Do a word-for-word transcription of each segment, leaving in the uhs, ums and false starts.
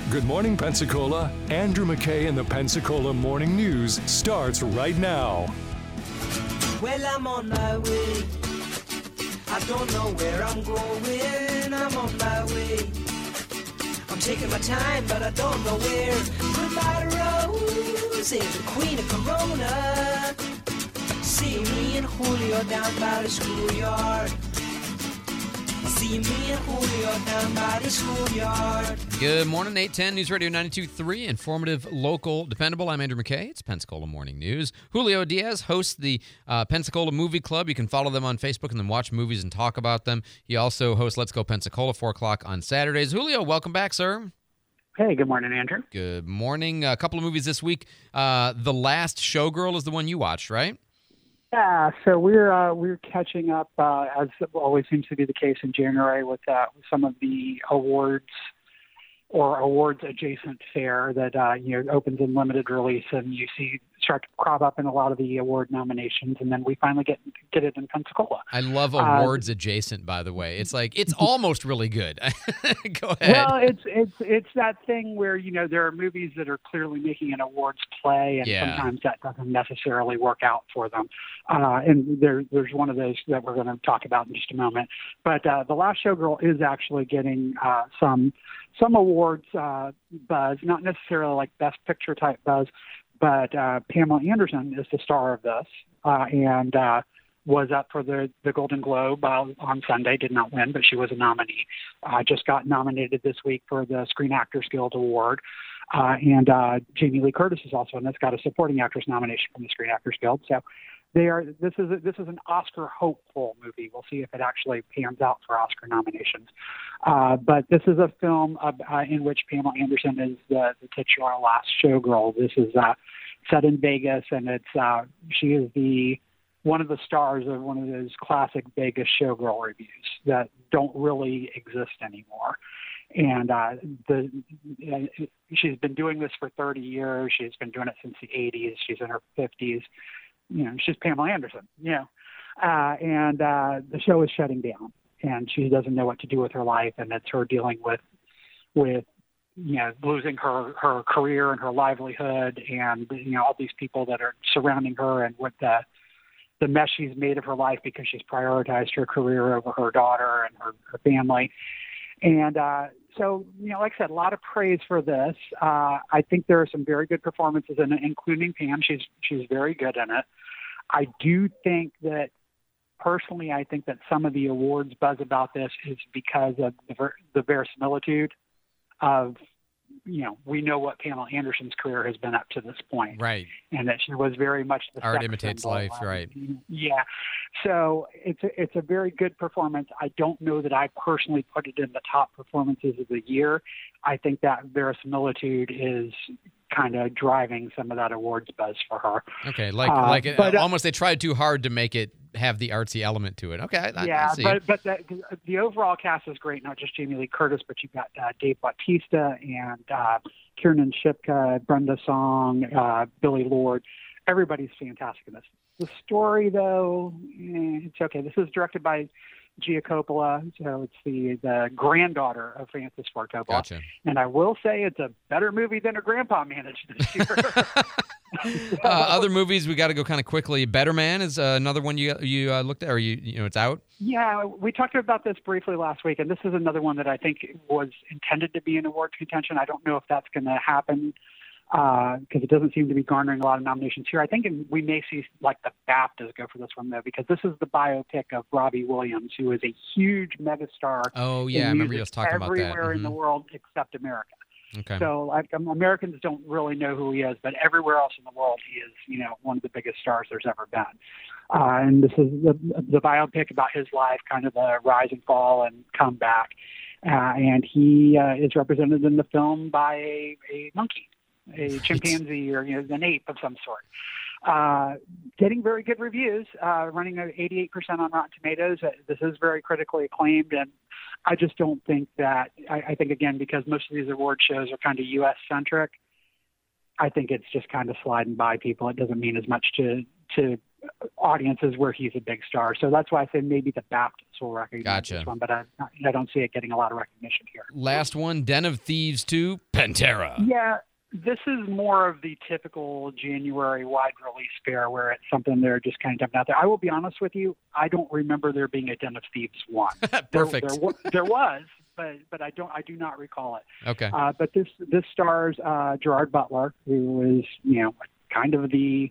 Good morning, Pensacola. Andrew McKay and the Pensacola Morning News starts right now. Well, I'm on my way. I don't know where I'm going. I'm on my way. I'm taking my time, but I don't know where. Goodbye, Rose, the queen of Corona. See me and Julio down by the schoolyard. See me and Julio down by the schoolyard. Good morning, eight ten News Radio ninety-two point three. Informative, local, dependable. I'm Andrew McKay. It's Pensacola Morning News. Julio Diaz hosts the uh, Pensacola Movie Club. You can follow them on Facebook and then watch movies and talk about them. He also hosts Let's Go Pensacola, four o'clock on Saturdays. Julio, welcome back, sir. Hey, good morning, Andrew. Good morning. A couple of movies this week. Uh, the Last Showgirl is the one you watched, right? Yeah, so we're uh, we're catching up, uh, as always seems to be the case in January, with, uh, with some of the awards or awards adjacent fare that uh, you know opens in limited release, and you see start to crop up in a lot of the award nominations, and then we finally get get it in Pensacola. I love awards uh, adjacent, by the way. It's like it's almost really good. Go ahead. Well, it's it's it's that thing where you know there are movies that are clearly making an awards play, and yeah. sometimes that doesn't necessarily work out for them. Uh, and there there's one of those that we're going to talk about in just a moment. But uh, The Last Showgirl is actually getting uh, some some awards uh, buzz, not necessarily like Best Picture type buzz. But uh, Pamela Anderson is the star of this, uh, and uh, was up for the, the Golden Globe uh, on Sunday. Did not win, but she was a nominee. Uh, just got nominated this week for the Screen Actors Guild Award. Uh, and uh, Jamie Lee Curtis is also in this, got a supporting actress nomination from the Screen Actors Guild. So they are. This is a, this is an Oscar hopeful movie. We'll see if it actually pans out for Oscar nominations. Uh, but this is a film uh, uh, in which Pamela Anderson is the, the titular Last Showgirl. This is uh, set in Vegas, and it's uh, she is the one of the stars of one of those classic Vegas showgirl reviews that don't really exist anymore. And uh, the uh, she's been doing this for thirty years. She's been doing it since the eighties. She's in her fifties. You know, she's Pamela Anderson. You know, uh, and uh, the show is shutting down, and she doesn't know what to do with her life, and it's her dealing with with you know losing her her career and her livelihood, and you know all these people that are surrounding her, and what the the mess she's made of her life because she's prioritized her career over her daughter and her, her family. And uh, so, you know, like I said, a lot of praise for this. Uh, I think there are some very good performances in it, including Pam. She's she's very good in it. I do think that, personally, I think that some of the awards buzz about this is because of the, ver- the verisimilitude of, you know, we know what Pamela Anderson's career has been up to this point. Right. And that she was very much the Art sex imitates symbol. life, right. Yeah. So it's a, it's a very good performance. I don't know that I personally put it in the top performances of the year. I think that verisimilitude is kind of driving some of that awards buzz for her. Okay, like uh, like it, but, uh, almost they tried too hard to make it have the artsy element to it. Okay, I, yeah, I see. but but the, the overall cast is great. Not just Jamie Lee Curtis, but you've got uh, Dave Bautista and uh, Kiernan Shipka, Brenda Song, uh, Billy Lord. Everybody's fantastic in this. The story, though, eh, it's okay. This is directed by Gia Coppola, so it's the, the granddaughter of Francis Ford Coppola. Gotcha. And I will say it's a better movie than her grandpa managed this year. so, uh, other movies we got to go kind of quickly. Better Man is uh, another one you you uh, looked at, or you you know it's out. Yeah, we talked about this briefly last week, and this is another one that I think was intended to be in awards contention. I don't know if that's going to happen because uh, it doesn't seem to be garnering a lot of nominations here. I think we may see like the BAFTAs go for this one, though, because this is the biopic of Robbie Williams, who is a huge megastar. Oh, yeah, I remember you just talking about that. Everywhere in mm-hmm. the world except America. Okay. So like um, Americans don't really know who he is, but everywhere else in the world, he is, you know, one of the biggest stars there's ever been. Uh, and this is the, the biopic about his life, kind of the rise and fall and comeback. Uh, and he uh, is represented in the film by a, a monkey. A chimpanzee or you know an ape of some sort. Uh, getting very good reviews, uh, running at eighty-eight percent on Rotten Tomatoes. Uh, this is very critically acclaimed, and I just don't think that. I, I think again because most of these award shows are kind of U S centric. I think it's just kind of sliding by people. It doesn't mean as much to to audiences where he's a big star. So that's why I say maybe the BAFTAs will recognize Gotcha. this one, but I, I don't see it getting a lot of recognition here. Last one, Den of Thieves two, Pantera. Yeah, this is more of the typical January wide release fare where it's something they're just kind of dumping out there. I will be honest with you, I don't remember there being a Den of Thieves one. Perfect. There, there, there was, but but I don't I do not recall it. Okay. Uh, but this this stars uh, Gerard Butler, who is you know kind of the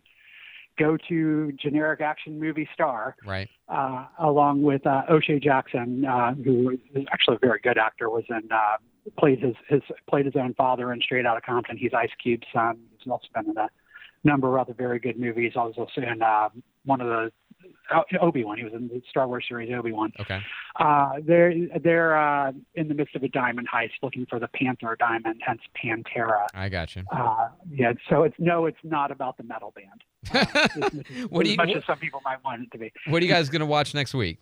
go-to generic action movie star, Right. uh, along with uh, O'Shea Jackson, uh, who is actually a very good actor, was in uh, played his, his played his own father in Straight Outta Compton. He's Ice Cube's son. He's also been in a number of other very good movies. I was also in uh, one of the uh, Obi-Wan. He was in the Star Wars series Obi-Wan. Okay. Uh, they're they're uh, in the midst of a diamond heist, looking for the Panther diamond, hence Pantera. I got you. Uh, yeah, so it's no, it's not about the metal band. Uh, as, What do as you- much what- as some people might want it to be. What are you guys going to watch next week?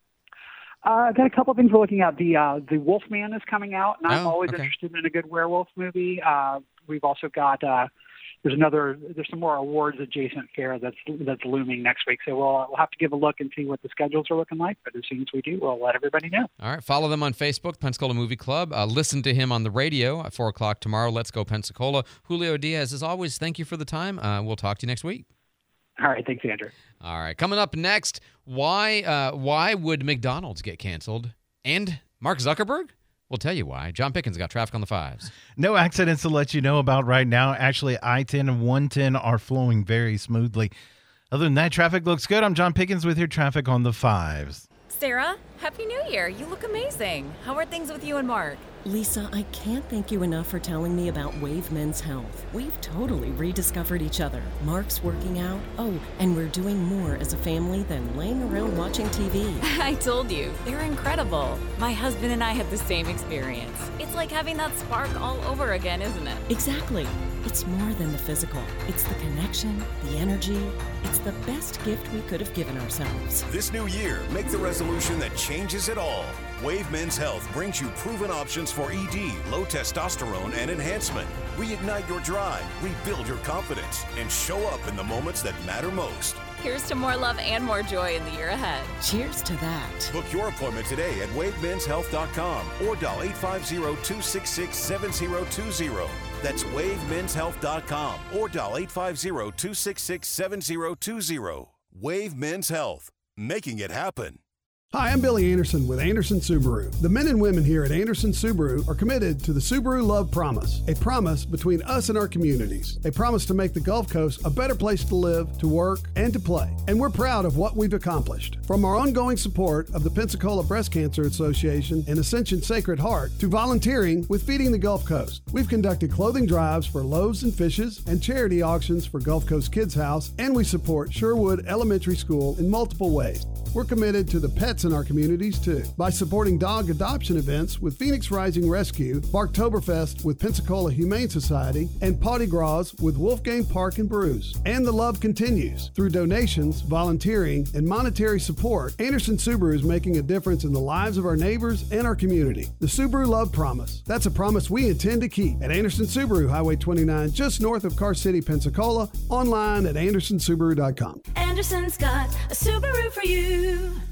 Uh, got a couple of things we're looking at. The uh, the Wolfman is coming out, and I'm Oh, always okay. interested in a good werewolf movie. Uh, we've also got uh, there's another there's some more awards adjacent fair that's that's looming next week. So we'll we'll have to give a look and see what the schedules are looking like. But as soon as we do, we'll let everybody know. All right. Follow them on Facebook, Pensacola Movie Club. Uh, listen to him on the radio at four o'clock tomorrow. Let's go Pensacola. Julio Diaz, as always, thank you for the time. Uh, we'll talk to you next week. All right, thanks, Andrew. All right. Coming up next, why uh, why would McDonald's get canceled? And Mark Zuckerberg? We'll tell you why. John Pickens got traffic on the fives. No accidents to let you know about right now. Actually, I ten and one ten are flowing very smoothly. Other than that, traffic looks good. I'm John Pickens with your traffic on the fives. Sarah, Happy New Year. You look amazing. How are things with you and Mark? Lisa, I can't thank you enough for telling me about Wave Men's Health. We've totally rediscovered each other. Mark's working out. Oh, and we're doing more as a family than laying around watching T V. I told you, they're incredible. My husband and I had the same experience. It's like having that spark all over again, isn't it? Exactly. It's more than the physical. It's the connection, the energy. It's the best gift we could have given ourselves. This new year, make the resolution that changes it all. Wave Men's Health brings you proven options for E D, low testosterone, and enhancement. Reignite your drive, rebuild your confidence, and show up in the moments that matter most. Here's to more love and more joy in the year ahead. Cheers to that. Book your appointment today at wave mens health dot com or dial eight five zero, two six six, seven zero two zero. That's wave mens health dot com or dial eight five zero, two six six, seven zero two zero. Wave Men's Health, making it happen. Hi, I'm Billy Anderson with Anderson Subaru. The men and women here at Anderson Subaru are committed to the Subaru Love Promise, a promise between us and our communities, a promise to make the Gulf Coast a better place to live, to work, and to play. And we're proud of what we've accomplished. From our ongoing support of the Pensacola Breast Cancer Association and Ascension Sacred Heart to volunteering with Feeding the Gulf Coast, we've conducted clothing drives for Loaves and Fishes and charity auctions for Gulf Coast Kids House, and we support Sherwood Elementary School in multiple ways. We're committed to the pets in our communities, too, by supporting dog adoption events with Phoenix Rising Rescue, Barktoberfest with Pensacola Humane Society, and Potty Gras with Wolfgang Park and Brews. And the love continues through donations, volunteering, and monetary support. Anderson Subaru is making a difference in the lives of our neighbors and our community. The Subaru Love Promise. That's a promise we intend to keep at Anderson Subaru, Highway twenty-nine, just north of Car City, Pensacola, online at anderson subaru dot com. Anderson's got a Subaru for you.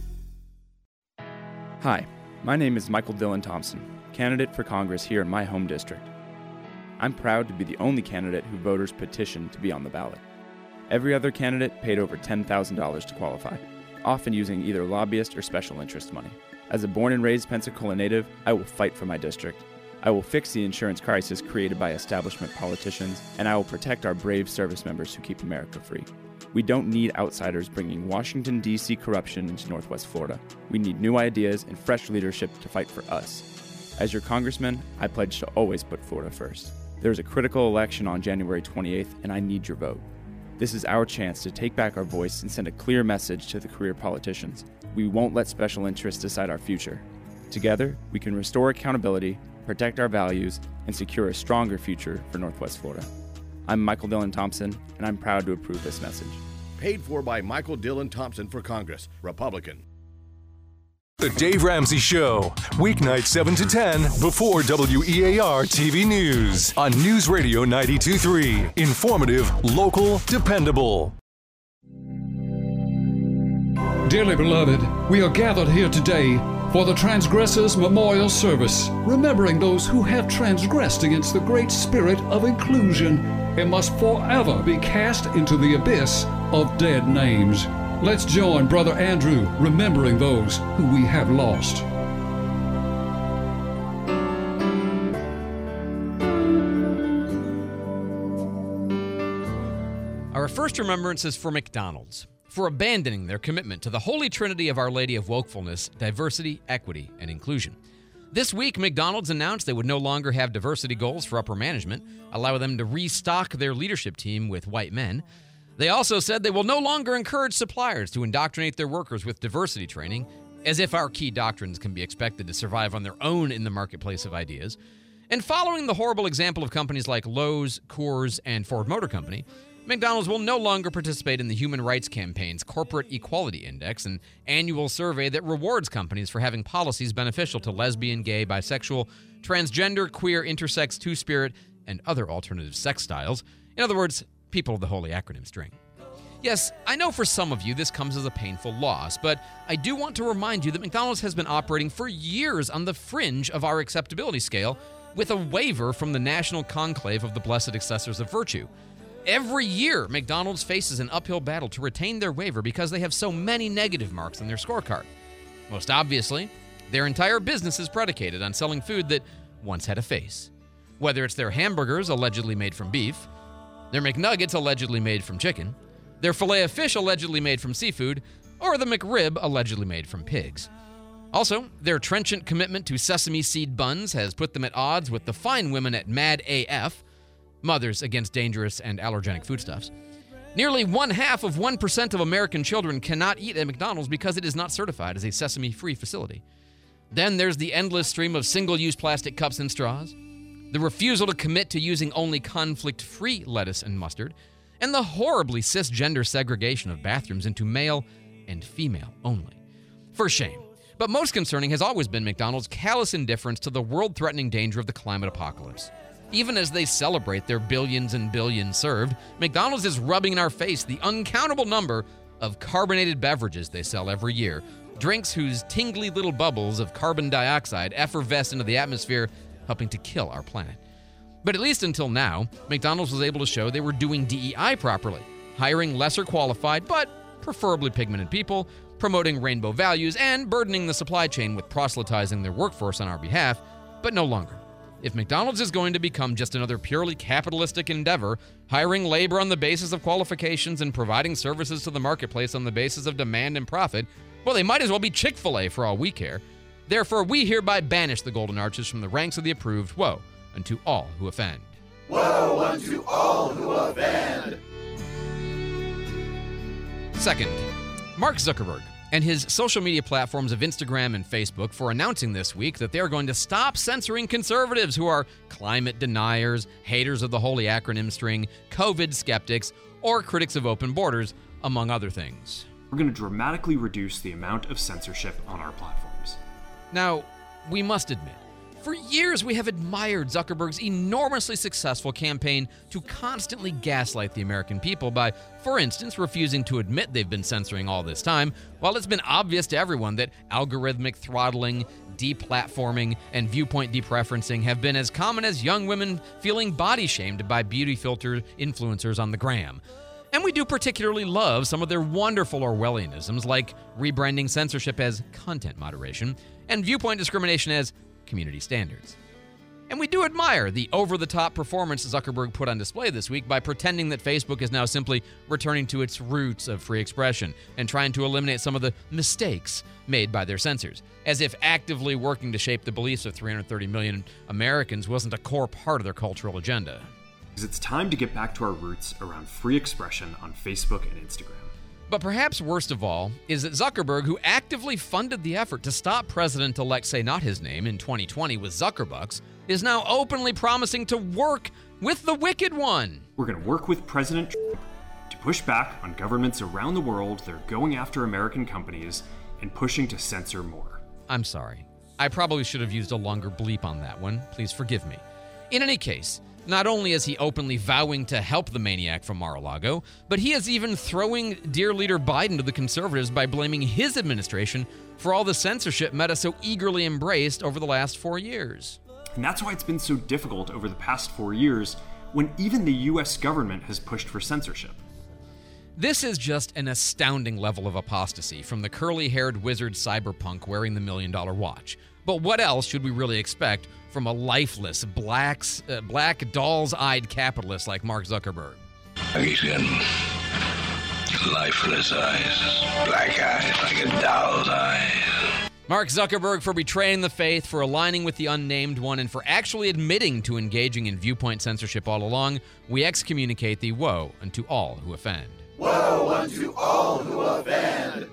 Hi, my name is Michael Dillon Thompson, candidate for Congress here in my home district. I'm proud to be the only candidate who voters petitioned to be on the ballot. Every other candidate paid over ten thousand dollars to qualify, often using either lobbyist or special interest money. As a born and raised Pensacola native, I will fight for my district. I will fix the insurance crisis created by establishment politicians, and I will protect our brave service members who keep America free. We don't need outsiders bringing Washington, D C corruption into Northwest Florida. We need new ideas and fresh leadership to fight for us. As your congressman, I pledge to always put Florida first. There's a critical election on January twenty-eighth, and I need your vote. This is our chance to take back our voice and send a clear message to the career politicians. We won't let special interests decide our future. Together, we can restore accountability, protect our values, and secure a stronger future for Northwest Florida. I'm Michael Dillon Thompson, and I'm proud to approve this message. Paid for by Michael Dillon Thompson for Congress, Republican. The Dave Ramsey Show, weeknight seven to ten before W E A R T V News on News Radio ninety-two point three. Informative, local, dependable. Dearly beloved, we are gathered here today For the Transgressors Memorial Service, remembering those who have transgressed against the great spirit of inclusion and must forever be cast into the abyss of dead names. Let's join Brother Andrew remembering those who we have lost. Our first remembrance is for McDonald's, for abandoning their commitment to the holy trinity of Our Lady of Wokefulness, diversity, equity, and inclusion. This week, McDonald's announced they would no longer have diversity goals for upper management, allow them to restock their leadership team with white men. They also said they will no longer encourage suppliers to indoctrinate their workers with diversity training, as if our key doctrines can be expected to survive on their own in the marketplace of ideas. And following the horrible example of companies like Lowe's, Coors, and Ford Motor Company, McDonald's will no longer participate in the Human Rights Campaign's Corporate Equality Index, an annual survey that rewards companies for having policies beneficial to lesbian, gay, bisexual, transgender, queer, intersex, two-spirit, and other alternative sex styles. In other words, people of the holy acronym string. Yes, I know for some of you this comes as a painful loss, but I do want to remind you that McDonald's has been operating for years on the fringe of our acceptability scale with a waiver from the National Conclave of the Blessed Accessors of Virtue. Every year, McDonald's faces an uphill battle to retain their waiver because they have so many negative marks on their scorecard. Most obviously, their entire business is predicated on selling food that once had a face. Whether it's their hamburgers allegedly made from beef, their McNuggets allegedly made from chicken, their filet of fish allegedly made from seafood, or the McRib allegedly made from pigs. Also, their trenchant commitment to sesame seed buns has put them at odds with the fine women at Mad A F, Mothers Against Dangerous and Allergenic Foodstuffs. Nearly one half of one percent of American children cannot eat at McDonald's because it is not certified as a sesame-free facility. Then there's the endless stream of single-use plastic cups and straws, the refusal to commit to using only conflict-free lettuce and mustard, and the horribly cisgender segregation of bathrooms into male and female only. For shame. But most concerning has always been McDonald's callous indifference to the world-threatening danger of the climate apocalypse. Even as they celebrate their billions and billions served, McDonald's is rubbing in our face the uncountable number of carbonated beverages they sell every year, drinks whose tingly little bubbles of carbon dioxide effervesce into the atmosphere, helping to kill our planet. But at least until now, McDonald's was able to show they were doing D E I properly, hiring lesser qualified but preferably pigmented people, promoting rainbow values, and burdening the supply chain with proselytizing their workforce on our behalf, but no longer. If McDonald's is going to become just another purely capitalistic endeavor, hiring labor on the basis of qualifications and providing services to the marketplace on the basis of demand and profit, well, they might as well be Chick-fil-A for all we care. Therefore, we hereby banish the golden arches from the ranks of the approved. Woe unto all who offend. Woe unto all who offend. Second, Mark Zuckerberg and his social media platforms of Instagram and Facebook for announcing this week that they're going to stop censoring conservatives who are climate deniers, haters of the holy acronym string, COVID skeptics, or critics of open borders, among other things. We're going to dramatically reduce the amount of censorship on our platforms. Now, we must admit, for years we have admired Zuckerberg's enormously successful campaign to constantly gaslight the American people by, for instance, refusing to admit they've been censoring all this time, while it's been obvious to everyone that algorithmic throttling, deplatforming, and viewpoint depreferencing have been as common as young women feeling body shamed by beauty filter influencers on the gram. And we do particularly love some of their wonderful Orwellianisms, like rebranding censorship as content moderation and viewpoint discrimination as community standards. And we do admire the over-the-top performance Zuckerberg put on display this week by pretending that Facebook is now simply returning to its roots of free expression and trying to eliminate some of the mistakes made by their censors, as if actively working to shape the beliefs of three hundred thirty million Americans wasn't a core part of their cultural agenda. Because it's time to get back to our roots around free expression on Facebook and Instagram. But perhaps worst of all is that Zuckerberg, who actively funded the effort to stop President-elect Say Not His Name in twenty twenty with Zuckerbucks, is now openly promising to work with the wicked one. We're going to work with President Trump to push back on governments around the world that are going after American companies and pushing to censor more. I'm sorry. I probably should have used a longer bleep on that one. Please forgive me. In any case, Not only is he openly vowing to help the maniac from Mar-a-Lago, but he is even throwing dear leader Biden to the conservatives by blaming his administration for all the censorship Meta so eagerly embraced over the last four years. And that's why it's been so difficult over the past four years when even the U S government has pushed for censorship. This is just an astounding level of apostasy from the curly-haired wizard cyberpunk wearing the million-dollar watch. But what else should we really expect from a lifeless, black, uh, black doll's-eyed capitalist like Mark Zuckerberg? He's got lifeless eyes, black eyes like a doll's eyes. Mark Zuckerberg for betraying the faith, for aligning with the unnamed one, and for actually admitting to engaging in viewpoint censorship all along, we excommunicate thee, woe unto all who offend. Woe unto all who offend.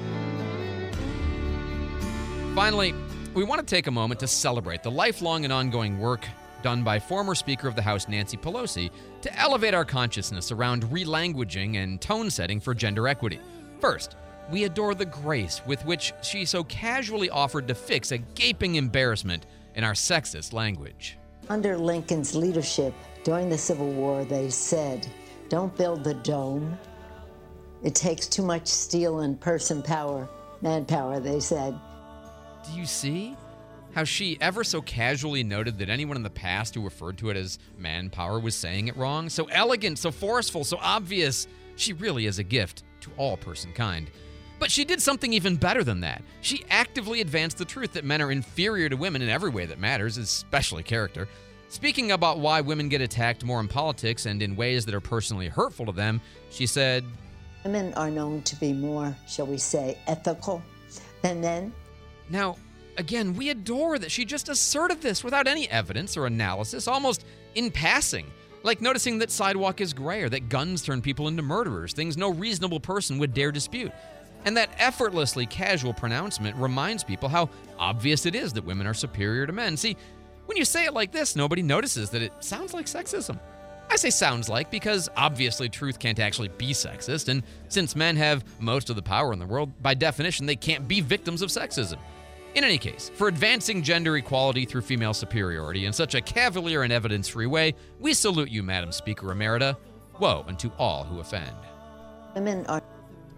Finally, we want to take a moment to celebrate the lifelong and ongoing work done by former Speaker of the House Nancy Pelosi to elevate our consciousness around relanguaging and tone setting for gender equity. First, we adore the grace with which she so casually offered to fix a gaping embarrassment in our sexist language. Under Lincoln's leadership during the Civil War, they said, "Don't build the dome. It takes too much steel and person power, manpower," they said. Do you see how she ever so casually noted that anyone in the past who referred to it as manpower was saying it wrong? So elegant, so forceful, so obvious. She really is a gift to all personkind. But she did something even better than that. She actively advanced the truth that men are inferior to women in every way that matters, especially character. Speaking about why women get attacked more in politics and in ways that are personally hurtful to them, she said, "Women are known to be more, shall we say, ethical than men." Now, again, we adore that she just asserted this without any evidence or analysis, almost in passing, like noticing that sidewalk is gray or that guns turn people into murderers, things no reasonable person would dare dispute. And that effortlessly casual pronouncement reminds people how obvious it is that women are superior to men. See, when you say it like this, nobody notices that it sounds like sexism. I say sounds like because obviously truth can't actually be sexist, and since men have most of the power in the world, by definition, they can't be victims of sexism. In any case, for advancing gender equality through female superiority in such a cavalier and evidence-free way, we salute you, Madam Speaker Emerita. Woe unto all who offend. Women are...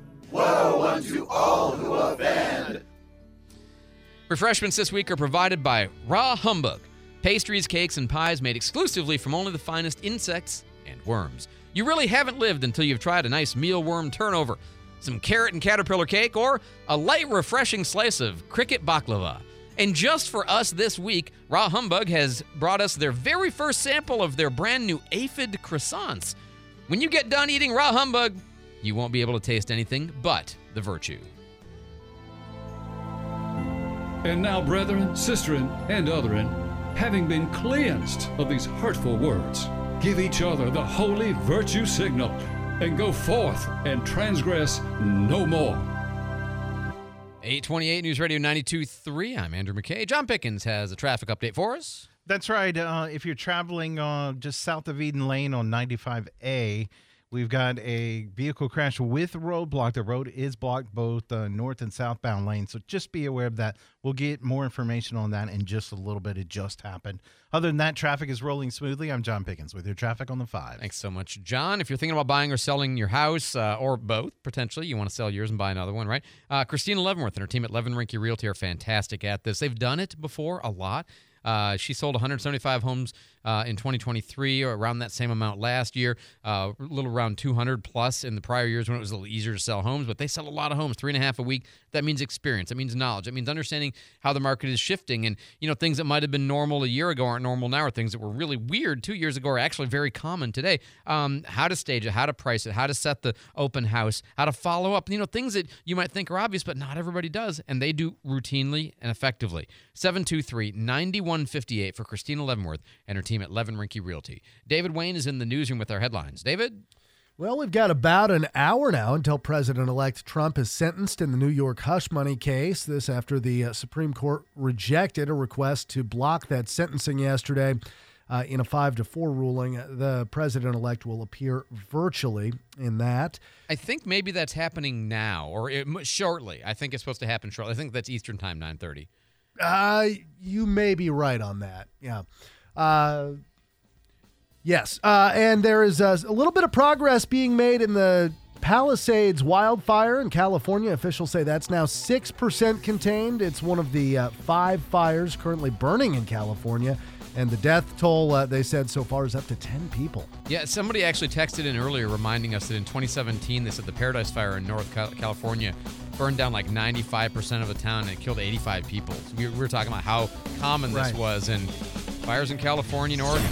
Woe unto all who offend. Refreshments this week are provided by Raw Humbug. Pastries, cakes, and pies made exclusively from only the finest insects and worms. You really haven't lived until you've tried a nice mealworm turnover, some carrot and caterpillar cake, or a light, refreshing slice of cricket baklava. And just for us this week, Raw Humbug has brought us their very first sample of their brand new aphid croissants. When you get done eating Raw Humbug, you won't be able to taste anything but the virtue. And now, brethren, sisterin, and otherin, having been cleansed of these hurtful words, give each other the holy virtue signal, and go forth and transgress no more. eight twenty-eight News Radio ninety-two point three. I'm Andrew McKay. John Pickens has a traffic update for us. That's right. Uh, if you're traveling uh, just south of Eden Lane on ninety-five A, we've got a vehicle crash with roadblock. The road is blocked both uh, north and southbound lanes, so just be aware of that. We'll get more information on that in just a little bit. It just happened. Other than that, traffic is rolling smoothly. I'm John Pickens with your traffic on the five. Thanks so much, John. If you're thinking about buying or selling your house, uh, or both, potentially, you want to sell yours and buy another one, right? Uh, Christina Leavenworth and her team at Levin Rinke Realty are fantastic at this. They've done it before a lot. Uh, she sold one hundred seventy-five homes uh, in twenty twenty-three, or around that same amount last year, uh, a little around two hundred plus in the prior years when it was a little easier to sell homes. But they sell a lot of homes, three and a half a week. That means experience. That means knowledge. That means understanding how the market is shifting. And, you know, things that might have been normal a year ago aren't normal now, or things that were really weird two years ago are actually very common today. Um, how to stage it, how to price it, how to set the open house, how to follow up. You know, things that you might think are obvious, but not everybody does. And they do routinely and effectively. seven two three, nine one five eight for Christina Leavenworth and her team at Levin Rinke Realty. David Wayne is in the newsroom with our headlines. David? Well, we've got about an hour now until President-elect Trump is sentenced in the New York hush money case. This after the uh, Supreme Court rejected a request to block that sentencing yesterday uh, in a five to four ruling. The president-elect will appear virtually in that. I think maybe that's happening now, or it, shortly. I think it's supposed to happen shortly. I think that's Eastern time, nine thirty. Uh, you may be right on that. Yeah. Uh, Yes, uh, and there is uh, a little bit of progress being made in the Palisades wildfire in California. Officials say that's now six percent contained. It's one of the uh, five fires currently burning in California. And the death toll, uh, they said, so far is up to ten people. Yeah, somebody actually texted in earlier reminding us that in twenty seventeen, they said the Paradise Fire in North California burned down like ninety-five percent of the town and it killed eighty-five people. So we were talking about how common this Right. was. And fires in California and Oregon.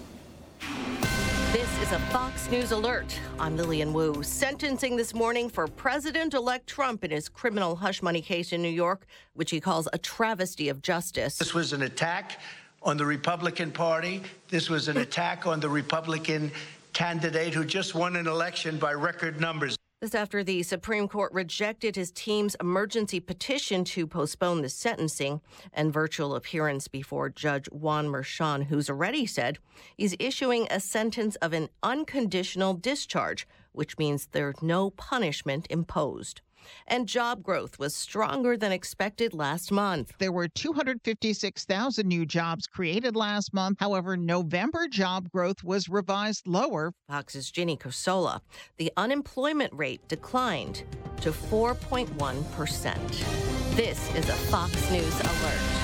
This is a Fox News alert. I'm Lillian Wu. Sentencing this morning for President-elect Trump in his criminal hush money case in New York, which he calls a travesty of justice. This was an attack on the Republican Party. This was an attack on the Republican candidate who just won an election by record numbers. This after the Supreme Court rejected his team's emergency petition to postpone the sentencing and virtual appearance before Judge Juan Merchan, who's already said he's issuing a sentence of an unconditional discharge, which means there's no punishment imposed. And job growth was stronger than expected last month. There were two hundred fifty-six thousand new jobs created last month. However, November job growth was revised lower. Fox's Ginny Cosola. The unemployment rate declined to four point one percent. This is a Fox News alert.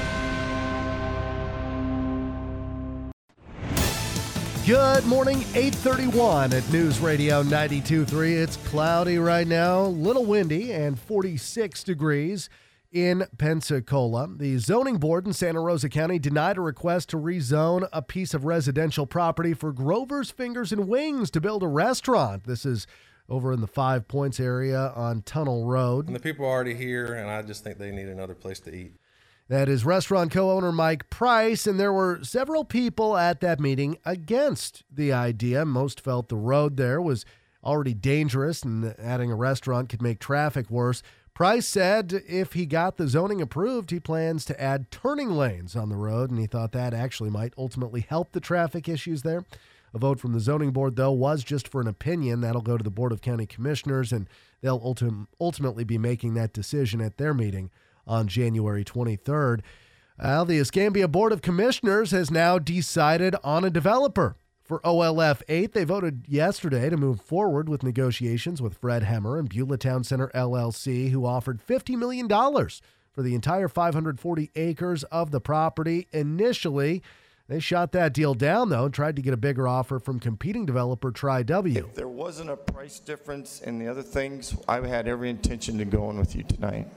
Good morning, eight thirty-one at News Radio ninety-two point three. It's cloudy right now, a little windy, and forty-six degrees in Pensacola. The zoning board in Santa Rosa County denied a request to rezone a piece of residential property for Grover's Fingers and Wings to build a restaurant. This is over in the Five Points area on Tunnel Road. And the people are already here, and I just think they need another place to eat. That is restaurant co-owner Mike Price, and there were several people at that meeting against the idea. Most felt the road there was already dangerous and adding a restaurant could make traffic worse. Price said if he got the zoning approved, he plans to add turning lanes on the road, and he thought that actually might ultimately help the traffic issues there. A vote from the zoning board, though, was just for an opinion. That'll go to the Board of County Commissioners, and they'll ultim- ultimately be making that decision at their meeting on January twenty-third. Well, the Escambia Board of Commissioners has now decided on a developer. For O L F eight, they voted yesterday to move forward with negotiations with Fred Hemmer and Beulah Town Center L L C, who offered fifty million dollars for the entire five hundred forty acres of the property. Initially, they shot that deal down, though, and tried to get a bigger offer from competing developer Tri W. If there wasn't a price difference in the other things, I had every intention to go in with you tonight.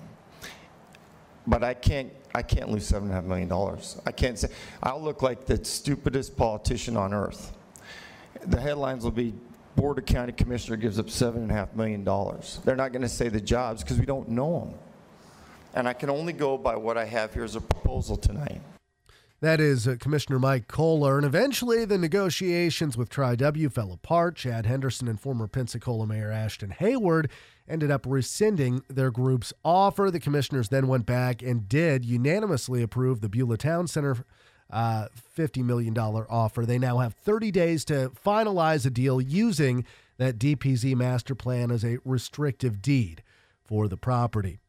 But I can't I can't lose seven and a half million dollars. I can't say I'll look like the stupidest politician on earth. The headlines will be Board of County Commissioner gives up seven and a half million dollars. They're not going to say the jobs because we don't know them. And I can only go by what I have here as a proposal tonight. That is uh, Commissioner Mike Kohler. And eventually the negotiations with Tri W fell apart. Chad Henderson and former Pensacola Mayor Ashton Hayward ended up rescinding their group's offer. The commissioners then went back and did unanimously approve the Beulah Town Center uh, fifty million dollars offer. They now have thirty days to finalize a deal using that D P Z master plan as a restrictive deed for the property.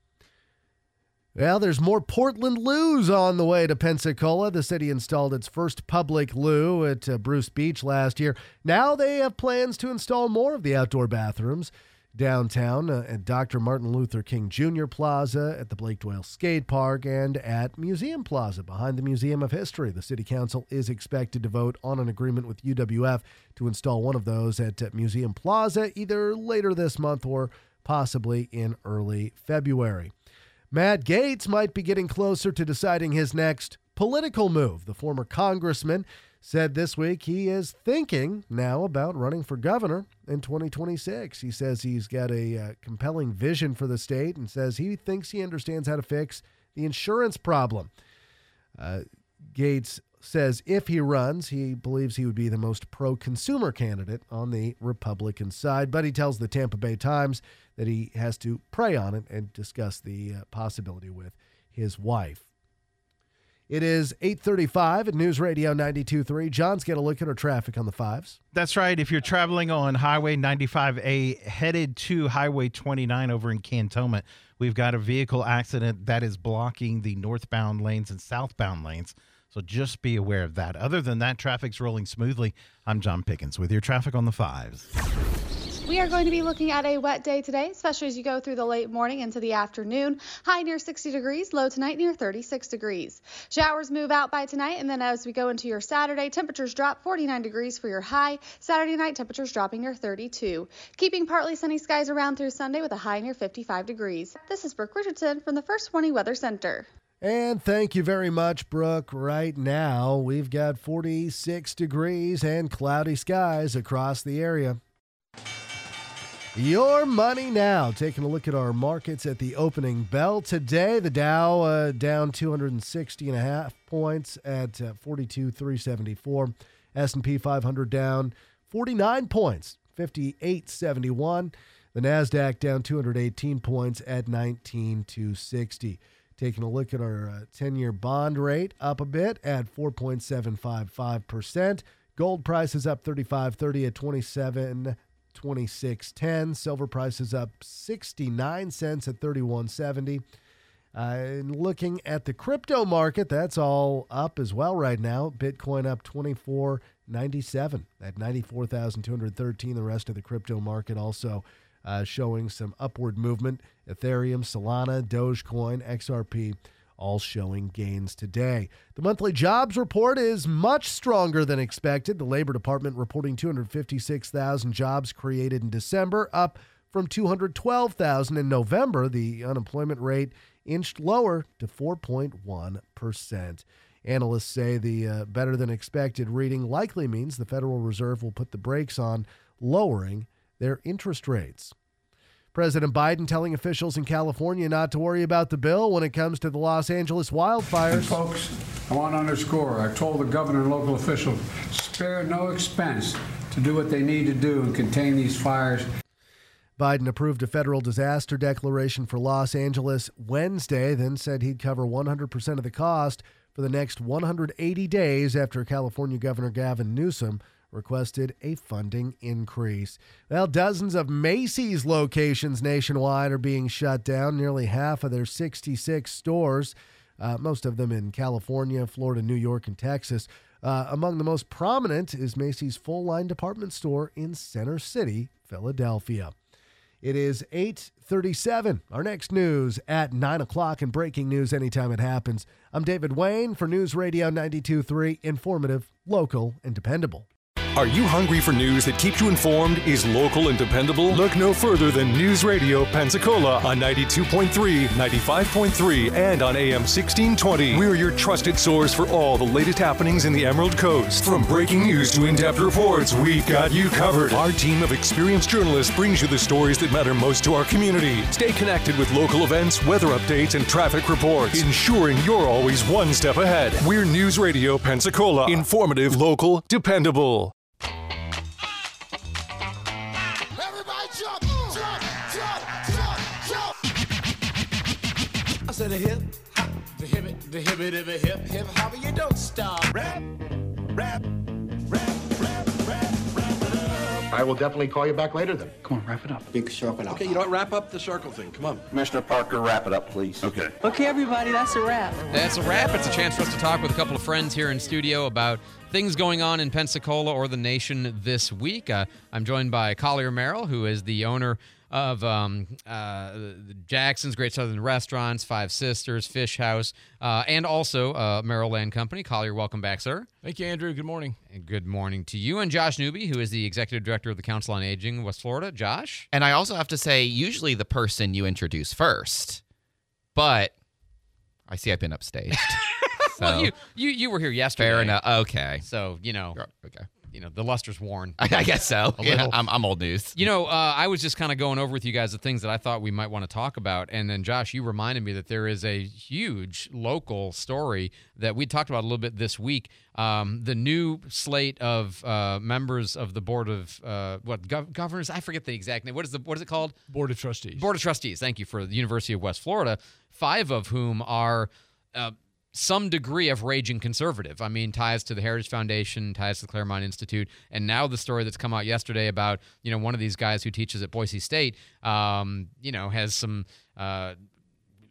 Well, there's more Portland loos on the way to Pensacola. The city installed its first public loo at uh, Bruce Beach last year. Now they have plans to install more of the outdoor bathrooms downtown uh, at Doctor Martin Luther King Junior Plaza, at the Blake Doyle Skate Park, and at Museum Plaza behind the Museum of History. The city council is expected to vote on an agreement with U W F to install one of those at uh, Museum Plaza either later this month or possibly in early February. Matt Gaetz might be getting closer to deciding his next political move. The former congressman said this week he is thinking now about running for governor in twenty twenty-six. He says he's got a uh, compelling vision for the state and says he thinks he understands how to fix the insurance problem. Uh, Gaetz says if he runs, he believes he would be the most pro-consumer candidate on the Republican side, but he tells the Tampa Bay Times that he has to pray on it and discuss the uh, possibility with his wife. It is eight thirty-five at News Radio ninety-two point three. John's got a look at our traffic on the fives. That's right. If you're traveling on Highway ninety-five A headed to Highway twenty-nine over in Cantonment, we've got a vehicle accident that is blocking the northbound lanes and southbound lanes. So just be aware of that. Other than that, traffic's rolling smoothly. I'm John Pickens with your traffic on the fives. We are going to be looking at a wet day today, especially as you go through the late morning into the afternoon. High near sixty degrees, low tonight near thirty-six degrees. Showers move out by tonight, and then as we go into your Saturday, temperatures drop forty-nine degrees for your high. Saturday night, temperatures dropping near thirty-two. Keeping partly sunny skies around through Sunday with a high near fifty-five degrees. This is Brooke Richardson from the First Warning Weather Center. And thank you very much, Brooke. Right now, we've got forty-six degrees and cloudy skies across the area. Your money now. Taking a look at our markets at the opening bell today. The Dow uh, down two hundred sixty and a half points at uh, forty-two thousand three hundred seventy-four. S and P five hundred down forty-nine points, fifty-eight seventy-one. The NASDAQ down two hundred eighteen points at nineteen thousand two hundred sixty. Taking a look at our uh, ten-year bond rate, up a bit at four point seven five five percent. Gold prices up thirty-five thirty at twenty-seven twenty-six ten. Silver prices up sixty-nine cents at thirty-one seventy. Uh, and looking at the crypto market, that's all up as well right now. Bitcoin up twenty-four ninety-seven at ninety-four thousand two hundred thirteen. The rest of the crypto market also uh, showing some upward movement. Ethereum, Solana, Dogecoin, X R P all showing gains today. The monthly jobs report is much stronger than expected. The Labor Department reporting two hundred fifty-six thousand jobs created in December, up from two hundred twelve thousand in November. The unemployment rate inched lower to four point one percent. Analysts say the uh, better than expected reading likely means the Federal Reserve will put the brakes on lowering their interest rates. President Biden telling officials in California not to worry about the bill when it comes to the Los Angeles wildfires. And folks, I want to underscore, I told the governor and local officials, spare no expense to do what they need to do and contain these fires. Biden approved a federal disaster declaration for Los Angeles Wednesday, then said he'd cover one hundred percent of the cost for the next one hundred eighty days after California Governor Gavin Newsom requested a funding increase. Well, dozens of Macy's locations nationwide are being shut down, nearly half of their sixty-six stores, uh, most of them in California, Florida, New York, and Texas. Uh, among the most prominent is Macy's full-line department store in Center City, Philadelphia. It is eight thirty-seven. Our next news at nine o'clock and breaking news anytime it happens. I'm David Wayne for News Radio ninety-two point three, informative, local, and dependable. Are you hungry for news that keeps you informed, is local and dependable? Look no further than News Radio Pensacola on ninety-two point three, ninety-five point three, and on A M sixteen twenty. We're your trusted source for all the latest happenings in the Emerald Coast. From breaking news to in-depth reports, we've got you covered. Our team of experienced journalists brings you the stories that matter most to our community. Stay connected with local events, weather updates, and traffic reports, ensuring you're always one step ahead. We're News Radio Pensacola. Informative, local, dependable. To the hip, hop, the hip, the hip, the hip, hip, hip, hop, you don't stop. Rap, rap, rap, rap, rap, rap it up. I will definitely call you back later then. Come on, wrap it up. Big circle out. Okay, you know what? Wrap up the circle thing. Come on. Commissioner Parker, wrap it up, please. Okay. Okay, everybody, that's a wrap. That's a wrap. It's a chance for us to talk with a couple of friends here in studio about things going on in Pensacola or the nation this week. Uh, I'm joined by Collier Merrill, who is the owner of um, uh, Jackson's, Great Southern Restaurants, Five Sisters, Fish House, uh, and also uh, Merrill Land Company. Collier, welcome back, sir. Thank you, Andrew. Good morning. And good morning to you. And Josh Newby, who is the Executive Director of the Council on Aging, West Florida. Josh? And I also have to say, usually the person you introduce first, but I see I've been upstaged. So, well, you, you you were here yesterday. Fair enough. Okay. So, you know. Okay. You know, the luster's worn. I, I guess so. A Yeah, little. I'm, I'm old news. You know, uh, I was just kind of going over with you guys the things that I thought we might want to talk about. And then, Josh, you reminded me that there is a huge local story that we talked about a little bit this week. Um, the new slate of uh, members of the Board of, uh, what, gov- governors? I forget the exact name. What is the what is it called? Board of Trustees. Board of Trustees. Thank you, for the University of West Florida, five of whom are uh, some degree of raging conservative. I mean, ties to the Heritage Foundation, ties to the Claremont Institute, and now the story that's come out yesterday about, you know, one of these guys who teaches at Boise State, um, you know, has some uh,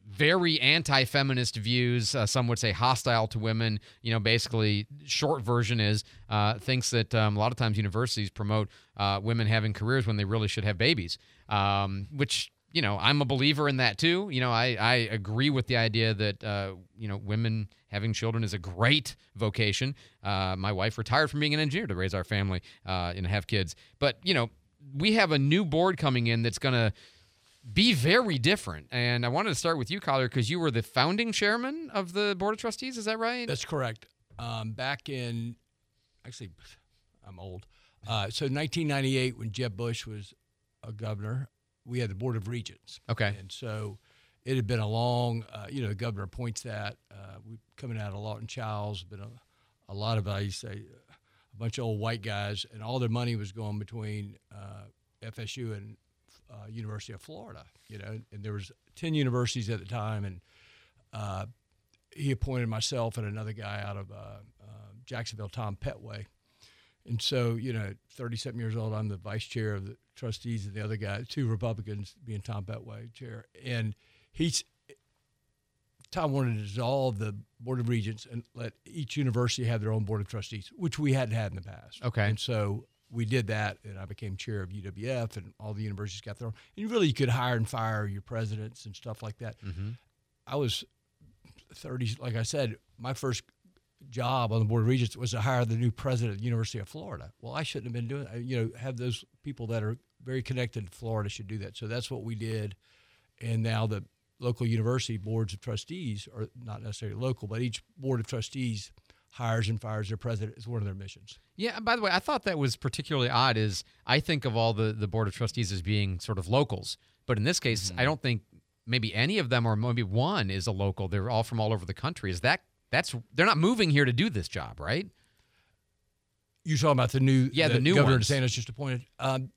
very anti-feminist views. Uh, some would say hostile to women. You know, basically, short version is uh, thinks that um, a lot of times universities promote uh, women having careers when they really should have babies, um, which, you know, I'm a believer in that too. You know, I, I agree with the idea that, uh, you know, women having children is a great vocation. Uh, my wife retired from being an engineer to raise our family uh, and have kids. But, you know, we have a new board coming in that's going to be very different. And I wanted to start with you, Collier, because you were the founding chairman of the Board of Trustees. Is that right? That's correct. Um, back in, actually, I'm old. Uh, so nineteen ninety-eight, when Jeb Bush was a governor, we had the Board of Regents. Okay. And so it had been a long, uh, you know, the governor appoints that. Uh, we coming out of Lawton Childs, been a, a lot of, I used to say, a bunch of old white guys, and all their money was going between uh, F S U and Uh, University of Florida, you know, and there was ten universities at the time, and uh, he appointed myself and another guy out of uh, uh, Jacksonville, Tom Petway. And so, you know, thirty-something years old, I'm the vice chair of the trustees, and the other guy, two Republicans, being Tom Petway, chair. And he's Tom wanted to dissolve the Board of Regents and let each university have their own Board of Trustees, which we hadn't had in the past. Okay. And so we did that, and I became chair of U W F, and all the universities got their own. And really, you could hire and fire your presidents and stuff like that. Mm-hmm. I was thirty, like I said, my first job on the Board of Regents was to hire the new president of the University of Florida. Well, I shouldn't have been doing that. You know, have those people that are very connected to Florida should do that. So that's what we did. And now the local university boards of trustees, or not necessarily local, but each board of trustees hires and fires their president is one of their missions. Yeah, by the way, I thought that was particularly odd is I think of all the, the Board of Trustees as being sort of locals. But in this case, mm-hmm. I don't think maybe any of them or maybe one is a local. They're all from all over the country. Is that, that's, they're not moving here to do this job, right? You're talking about the new, yeah, the, the new Governor ones. DeSantis just appointed. Um,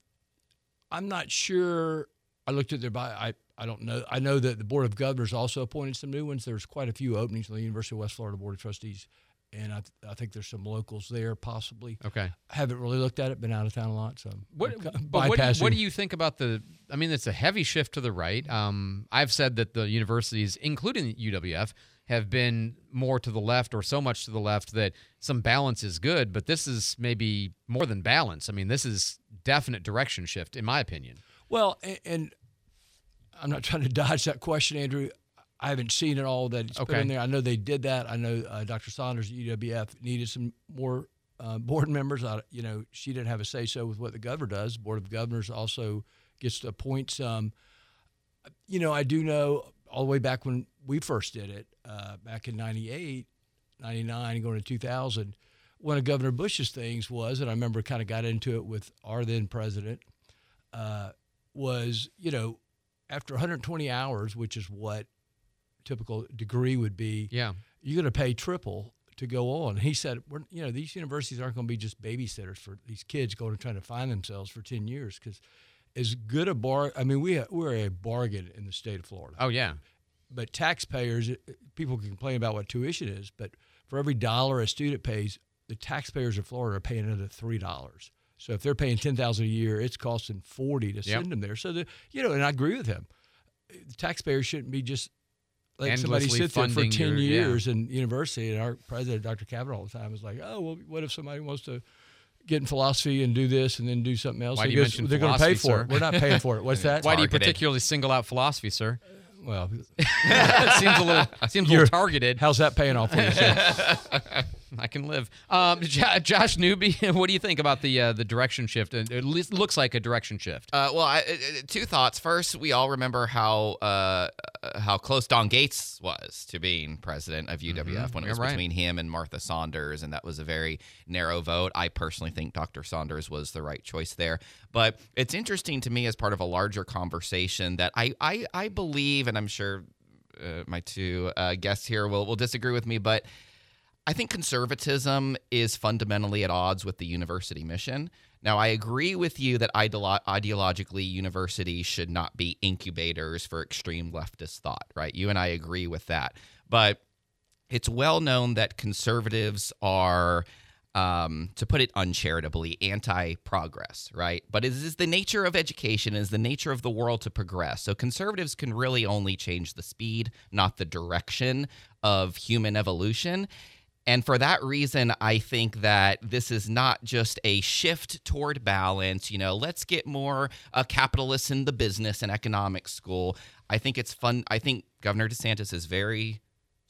I'm not sure. I looked at their bio. I, I don't know. I know that the Board of Governors also appointed some new ones. There's quite a few openings on the University of West Florida Board of Trustees. And I, th- I think there's some locals there, possibly. Okay. I haven't really looked at it. Been out of town a lot, so what, I'm but what, do you, bypassing. what do you think about the? I mean, it's a heavy shift to the right. Um, I've said that the universities, including U W F, have been more to the left or so much to the left that some balance is good. But this is maybe more than balance. I mean, this is definite direction shift, in my opinion. Well, and, and I'm not trying to dodge that question, Andrew. I haven't seen it all that it's Okay. put in there. I know they did that. I know uh, Doctor Saunders at U W F needed some more uh, board members. I, you know, she didn't have a say-so with what the governor does. Board of Governors also gets to appoint some. You know, I do know all the way back when we first did it, uh, back in ninety-eight, ninety-nine, going to two thousand, one of Governor Bush's things was, and I remember kind of got into it with our then president, uh, was, you know, after one hundred twenty hours, which is what typical degree would be, yeah, you're going to pay triple to go on. He said, we're, you know, these universities aren't going to be just babysitters for these kids going and trying to find themselves for ten years, because as good a bar, I mean, we we're a bargain in the state of Florida. Oh, yeah. But taxpayers, people can complain about what tuition is, but for every dollar a student pays, the taxpayers of Florida are paying another three dollars. So if they're paying ten thousand dollars a year, it's costing forty dollars to Yep. send them there. So, the, you know, and I agree with him. The taxpayers shouldn't be just let somebody Endlessly sit there for funding ten your- yeah. years in university. And our president, Doctor Kavanaugh, all the time was like, oh, well, what if somebody wants to get in philosophy and do this and then do something else? Why do He you goes, mention they're going to pay philosophy, for sir? it. We're not paying for it. What's that? Why do you Targeted. particularly single out philosophy, sir? Well, it seems a little seems a You're- little targeted. How's that paying off for you, sir? I can live. Um, Jo- Josh Newby, what do you think about the uh, the direction shift? It at least looks like a direction shift. Uh, well, I, uh, two thoughts. First, we all remember how uh, how close Don Gates was to being president of U W F Mhm. when it You're was right. between him and Martha Saunders, and that was a very narrow vote. I personally think Doctor Saunders was the right choice there. But it's interesting to me as part of a larger conversation that I, I, I believe, and I'm sure uh, my two uh, guests here will, will disagree with me, but I think conservatism is fundamentally at odds with the university mission. Now, I agree with you that ideolo- ideologically universities should not be incubators for extreme leftist thought, right? You and I agree with that. But it's well known that conservatives are um, to put it uncharitably, anti-progress, right? But it is the nature of education, it is the nature of the world to progress. So conservatives can really only change the speed, not the direction of human evolution. And for that reason, I think that this is not just a shift toward balance. You know, let's get more uh, capitalists in the business and economics school. I think it's fun. I think Governor DeSantis is very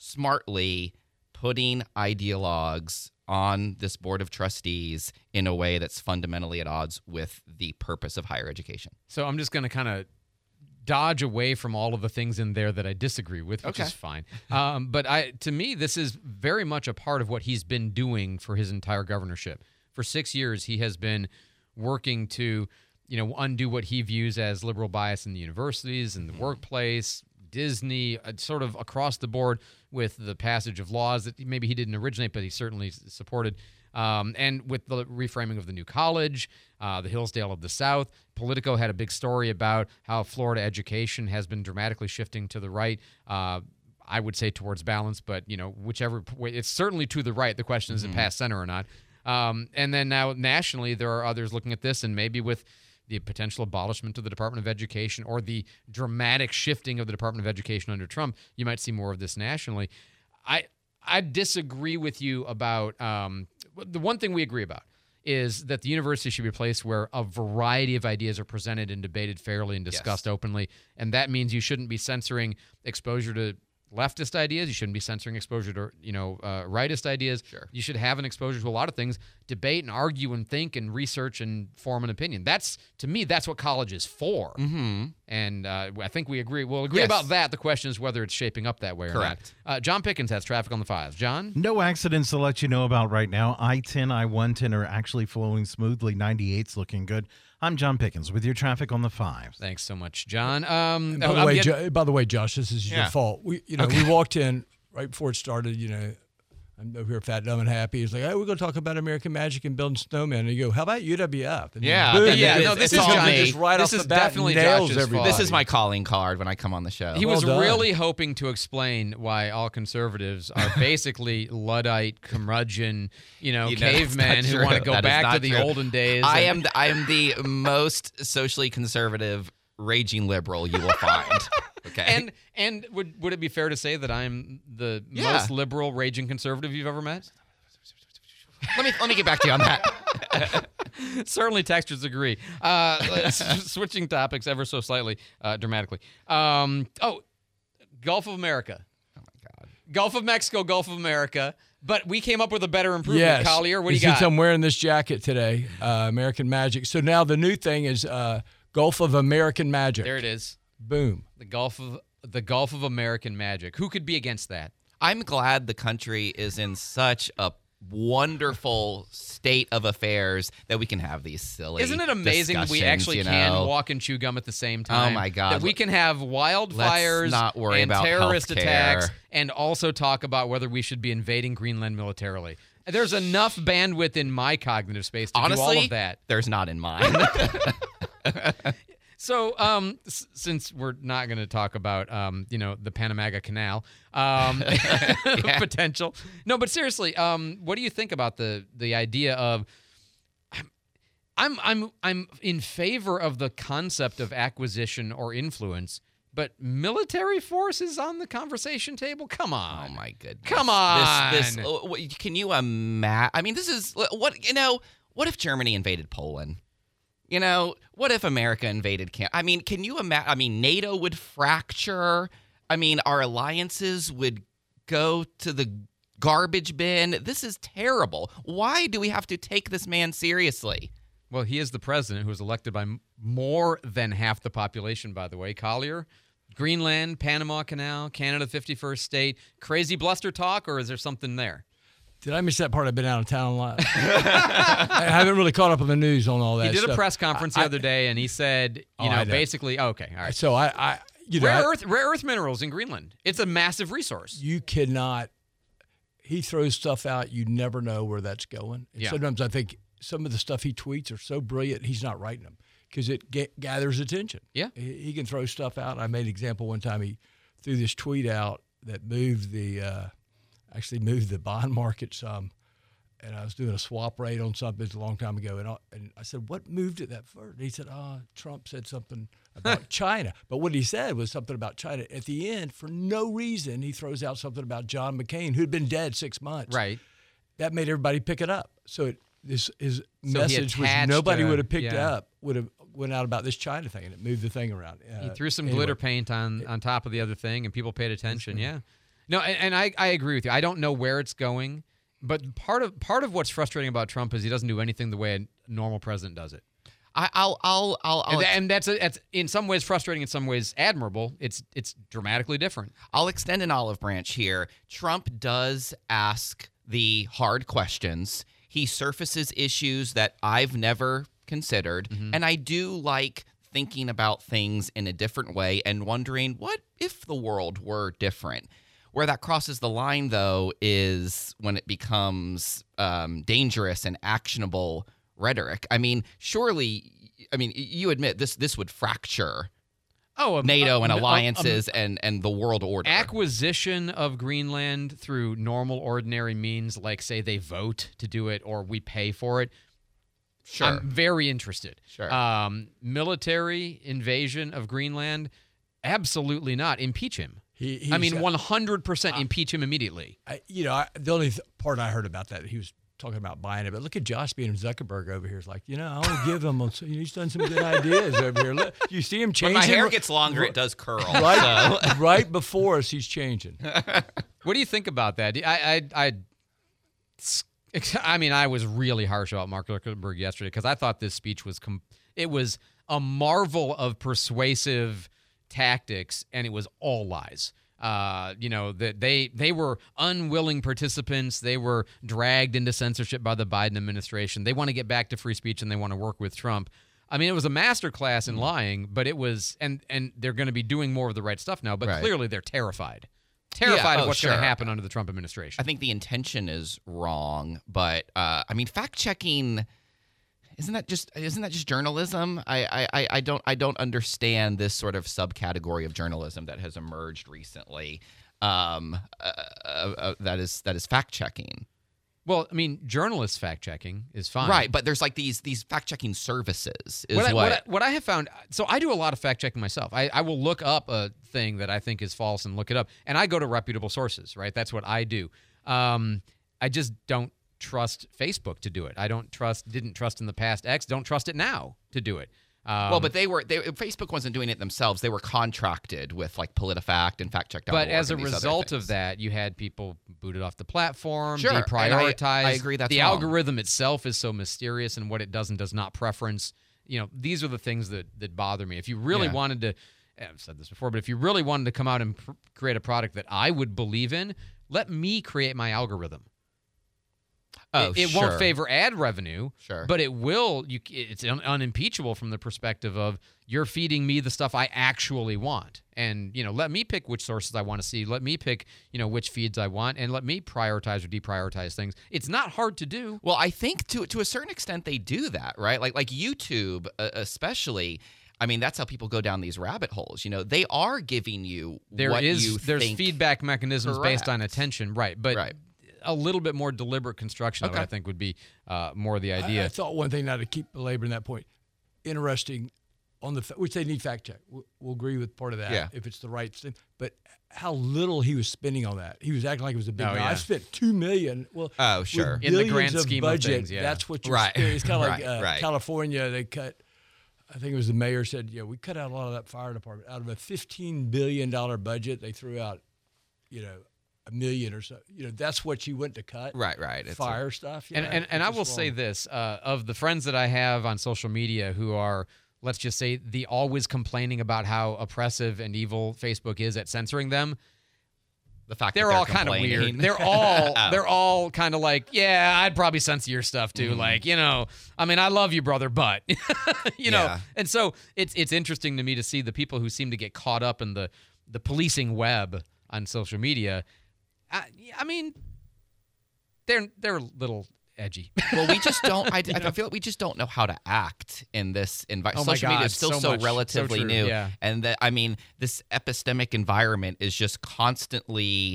smartly putting ideologues on this board of trustees in a way that's fundamentally at odds with the purpose of higher education. So I'm just going to kind of dodge away from all of the things in there that I disagree with, which Okay. is fine. Um, but I, to me, this is very much a part of what he's been doing for his entire governorship. For six years, he has been working to, you know, undo what he views as liberal bias in the universities, in the workplace, Disney, uh, sort of across the board with the passage of laws that maybe he didn't originate, but he certainly s- supported. Um, and with the reframing of the new college, uh, the Hillsdale of the South, Politico had a big story about how Florida education has been dramatically shifting to the right. Uh, I would say towards balance, but you know, whichever way, it's certainly to the right. The question is, Mhm. it past center or not? Um, and then now nationally, there are others looking at this, and maybe with the potential abolishment of the Department of Education or the dramatic shifting of the Department of Education under Trump, you might see more of this nationally. I I disagree with you about um, the one thing we agree about is that the university should be a place where a variety of ideas are presented and debated fairly and discussed Yes. openly. And that means you shouldn't be censoring exposure to leftist ideas. You shouldn't be censoring exposure to, you know, uh, rightist ideas. Sure. You should have an exposure to a lot of things, debate and argue and think and research and form an opinion. That's, to me, that's what college is for. Mm-hmm. And uh, I think we agree. We'll agree Yes. about that. The question is whether it's shaping up that way or Correct. not. Uh, John Pickens has traffic on the fives. John? No accidents to let you know about right now. I ten, I one ten are actually flowing smoothly. ninety-eight's looking good. I'm John Pickens with your traffic on the fives. Thank so much, John. Um, By the I'm way, getting- Jo- by the way, Josh, this is Yeah. your fault. We, you know, Okay. we walked in right before it started. You know, I'm over here fat, dumb, and happy. He's like, "Hey, we're going to talk about American Magic and building snowmen." And you go, "How about U W F?" And then Yeah, boom, th- yeah, it- no, it's this is all Johnny. just right This off is the bat definitely nails Josh's everybody. This is my calling card when I come on the show. He Well was done. really hoping to explain why all conservatives are basically Luddite, curmudgeon, you know, You know, that's cavemen not who true. want to go That is back to not the true. olden days. I and- am the, I am the most socially conservative, raging liberal you will find. Okay. And and would would it be fair to say that I'm the Yeah. most liberal, raging conservative you've ever met? let me let me get back to you on that. Certainly, textures agree. Uh, s- switching topics ever so slightly, uh, dramatically. Um, oh, Gulf of America. Oh my God. Gulf of Mexico, Gulf of America. But we came up with a better improvement. Yes. Collier, what do you Since got? I'm wearing this jacket today, uh, American Magic. So now the new thing is uh, Gulf of American Magic. There it is. Boom. The Gulf of the Gulf of American Magic. Who could be against that? I'm glad the country is in such a wonderful state of affairs that we can have these silly Isn't it amazing that we discussions, actually you can know? walk and chew gum at the same time? Oh, my God. That we can have wildfires Let's not worry and about terrorist healthcare. attacks and also talk about whether we should be invading Greenland militarily. There's enough bandwidth in my cognitive space to Honestly, do all of that. there's not in mine. So, um, s- since we're not going to talk about, um, you know, the Panamaga Canal um, potential, no, but seriously, um, what do you think about the the idea of? I'm I'm I'm in favor of the concept of acquisition or influence, but military force is on the conversation table. Come on, oh my goodness! come on. This, this, uh, what- can you imagine? I mean, this is what you know. What if Germany invaded Poland? You know, what if America invaded Canada? I mean, can you imagine? I mean, NATO would fracture. I mean, our alliances would go to the garbage bin. This is terrible. Why do we have to take this man seriously? Well, he is the president who was elected by m- more than half the population, by the way. Collier, Greenland, Panama Canal, Canada, fifty-first state. Crazy bluster talk, or is there something there? Did I miss that part? I've been out of town a lot. I haven't really caught up on the news on all that He did stuff. a press conference the I- other day, and he said, you Oh, know, I know. basically, oh, okay, all right. So I, I you know, rare I- earth, rare earth minerals in Greenland. It's a massive resource. you cannot. He throws stuff out. You never know where that's going. And Yeah. sometimes I think some of the stuff he tweets are so brilliant, he's not writing them because it ga- gathers attention. Yeah. He, he can throw stuff out. I made an example one time. He threw this tweet out that moved the, uh, actually moved the bond market some. and I was doing a swap rate on something a long time ago, and I, and I said, "What moved it that far?" And he said, "Oh, Trump said something about China." But what he said was something about China. At the end, for no reason, he throws out something about John McCain, who'd been dead six months. Right. That made everybody pick it up. So it, this his So he message, which attached, nobody uh, would have picked yeah. up, would have went out about this China thing, and it moved the thing around. Uh, He threw some anyway. glitter paint on, on top of the other thing, and people paid attention. Yeah, no, and, and I, I agree with you. I don't know where it's going, but part of part of what's frustrating about Trump is he doesn't do anything the way a normal president does it. I, I'll, I'll, I'll, I'll and, and that's a, that's in some ways frustrating, in some ways admirable. It's it's dramatically different. I'll extend an olive branch here. Trump does ask the hard questions. He surfaces issues that I've never considered, Mm-hmm. and I do like thinking about things in a different way and wondering, what if the world were different? Where that crosses the line, though, is when it becomes um, dangerous and actionable rhetoric. I mean, surely, I mean, you admit this this would fracture Oh, a, NATO a- and a- alliances a- and, and the world order. Acquisition of Greenland through normal, ordinary means, like, say, they vote to do it or we pay for it. Sure. I'm very interested. Sure. Um, military invasion of Greenland? Absolutely not. Impeach him. He, I mean, he's- one hundred percent impeach him immediately. I, you know, I, the only th- part I heard about that, he was talking about buying it. But look at Josh being Zuckerberg over here. It's like, you know, I want to give him, a, he's done some good ideas over here. Look, you see him When changing. my hair gets longer, it does curl. Right, so. right before us, he's changing. What do you think about that? I, I, I, I mean, I was really harsh about Mark Zuckerberg yesterday because I thought this speech was, com- it was a marvel of persuasive tactics, and it was all lies. Uh, you know, that they they were unwilling participants. They were dragged into censorship by the Biden administration. They want to get back to free speech, and they want to work with Trump. I mean, it was a masterclass in lying, but it was, and and they're going to be doing more of the right stuff now. But Right. clearly, they're terrified, terrified Yeah, of oh, what's going sure. to happen under the Trump administration. I think the intention is wrong, but uh, I mean, fact checking isn't that just isn't that just journalism? I, I I don't I don't understand this sort of subcategory of journalism that has emerged recently. Um, uh, uh, uh, that is that is fact checking. Well, I mean, journalist fact checking is fine, Right, but there's like these these fact checking services. Is what, I, what, what, I, what I have found, so I do a lot of fact checking myself. I, I will look up a thing that I think is false and look it up, and I go to reputable sources, right? That's what I do. Um, I just don't trust Facebook to do it. I don't trust, didn't trust in the past X, don't trust it now to do it. Um, well, but they were they, Facebook wasn't doing it themselves. They were contracted with like PolitiFact and FactCheck. But as a result of that, you had people booted off the platform, Sure, and I- deprioritized. I agree that's the wrong. algorithm itself is so mysterious, and what it does and does not preference. You know, these are the things that that bother me. If you really Yeah. wanted to, I've said this before, but if you really wanted to come out and pr- create a product that I would believe in, let me create my algorithm. Oh, it, it sure. won't favor ad revenue, Sure. but it will. You, it's un, unimpeachable from the perspective of you're feeding me the stuff I actually want, and you know, let me pick which sources I want to see. Let me pick, you know, which feeds I want, and let me prioritize or deprioritize things. It's not hard to do. Well, I think to to a certain extent they do that, right? Like like YouTube, uh, especially. I mean, that's how people go down these rabbit holes. You know, they are giving you There what is you there's think. feedback mechanisms based on Correct. attention, right? But Right. a little bit more deliberate construction of it, Okay. I think, would be uh, more the idea. I, I thought one thing now to keep belaboring that point, interesting on the fa- which they need fact check. We'll, we'll agree with part of that Yeah. if it's the right thing. But how little he was spending on that. He was acting like it was a big. Oh, no, yeah. I spent two million. Well, Oh, with sure. In the billions grand of scheme of budget, things, yeah. that's what you're Right. spending. It's kind of like Right, uh, right. California. They cut. I think it was the mayor said, "Yeah, we cut out a lot of that fire department out of a fifteen billion dollar budget. They threw out, you know, a million or so. You know, that's what you went to cut. Right, right. It's Fire a- stuff. and Yeah, and, and it's I will just say wrong. this uh, of the friends that I have on social media who are, let's just say, the always complaining about how oppressive and evil Facebook is at censoring them. the fact They're that all kind of complaining. weird. They're all Oh. they're all kind of like, yeah, I'd probably censor your stuff too. Mhm. Like, you know, I mean, I love you, brother, but you know. Yeah. And so it's it's interesting to me to see the people who seem to get caught up in the the policing web on social media. I, I mean, they're they're a little edgy. Well, we just don't. I, I feel like we just don't know how to act in this environment. Oh my Social media God, is still so so, much- so relatively true, new, yeah. and that I mean, this epistemic environment is just constantly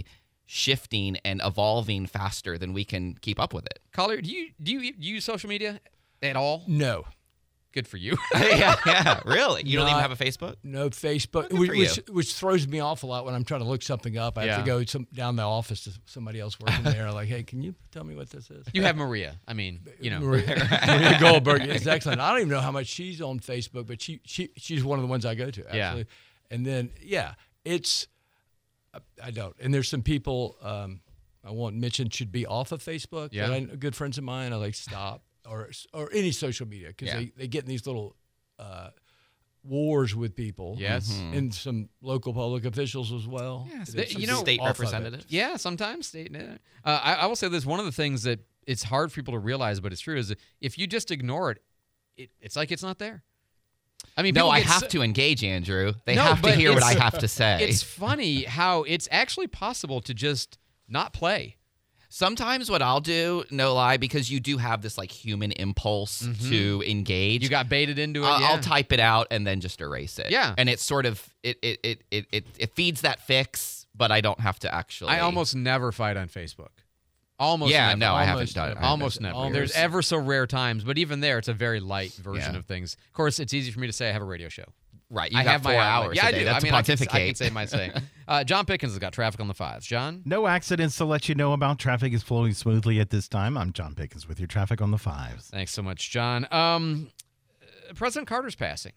shifting and evolving faster than we can keep up with it. Collier, do you do you use social media at all? No. Good for you. yeah, yeah, really. You don't even Not- have a Facebook? No Facebook, good which, for you. which which throws me off a lot when I'm trying to look something up. I have Yeah. to go some, down the office to somebody else working there. Like, hey, can you tell me what this is? You have Maria. I mean, you know. Maria, Maria Goldberg is excellent. I don't even know how much she's on Facebook, but she she she's one of the ones I go to. Actually. Yeah. And then yeah, it's I, I don't. And there's some people um, I won't mention should be off of Facebook. Yeah. That I, good friends of mine. I like stop or or any social media because Yeah. they they get in these little. Uh, wars with people. Yes. Mhm. And some local public officials as well. Yes, There's they- some you know, state representatives. Yeah, sometimes state. Uh, I, I will say this: one of the things that it's hard for people to realize, but it's true, is that if you just ignore it, it it's like it's not there. I mean, no, people I get have so- to engage, Andrew. They No, have to but hear what I it's- have to say. It's funny how it's actually possible to just not play. Sometimes what I'll do, no lie, because you do have this like human impulse Mhm. to engage. You got baited into it. I'll, yeah. I'll type it out and then just erase it. Yeah. And it's sort of it it it it it, it feeds that fix, but I don't have to actually. I almost never fight on Facebook. Almost Yeah, never. no, I haven't Almost done it. never. I haven't Almost done it. never. There's Almost. ever so rare times, but even there, it's a very light version Yeah. of things. Of course, it's easy for me to say I have a radio show. Right, you I got have my four outlet. hours Yeah, a I day. do. That's I mean, I can, I can pontificate. say my say. Uh, John Pickens has got traffic on the fives. John? No accidents to let you know about. Traffic is flowing smoothly at this time. I'm John Pickens with your traffic on the fives. Thanks so much, John. Um, uh, President Carter's passing.